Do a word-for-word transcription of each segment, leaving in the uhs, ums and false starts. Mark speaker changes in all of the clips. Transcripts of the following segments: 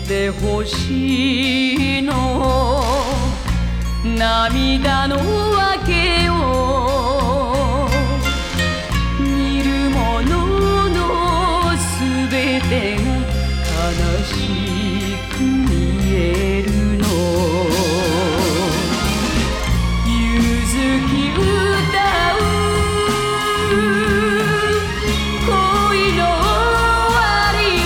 Speaker 1: てほしいの涙の訳を見るもののすべてが悲しく見えるのゆずき歌う恋の終わり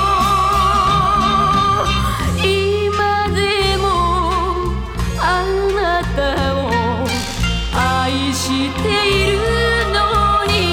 Speaker 1: を今でもあなたを愛しているのに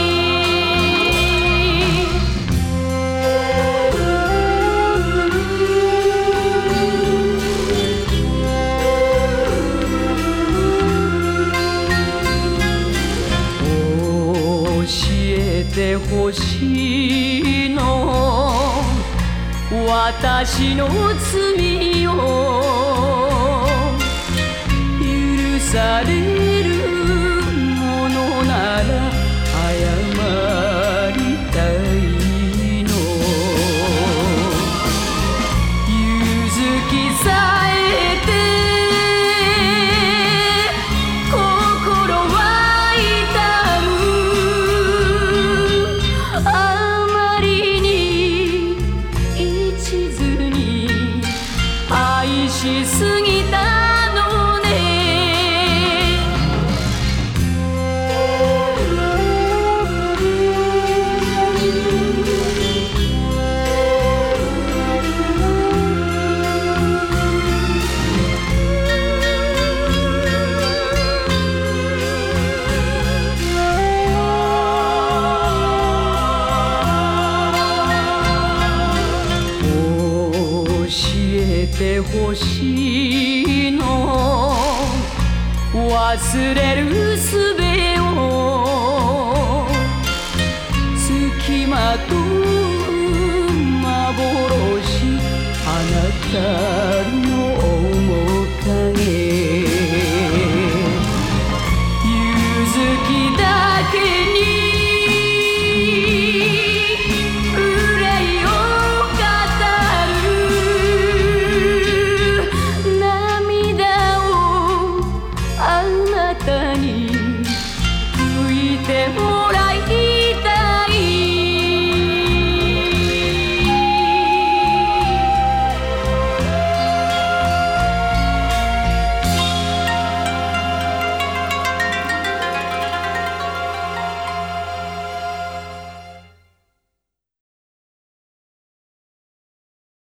Speaker 1: 教えてほしいの私の罪を許されるものなら謝りたいのゆずきさえて心は痛むあまりに一途に愛しすぎたのね教えてほしいの忘れる術をつきまとう幻あなた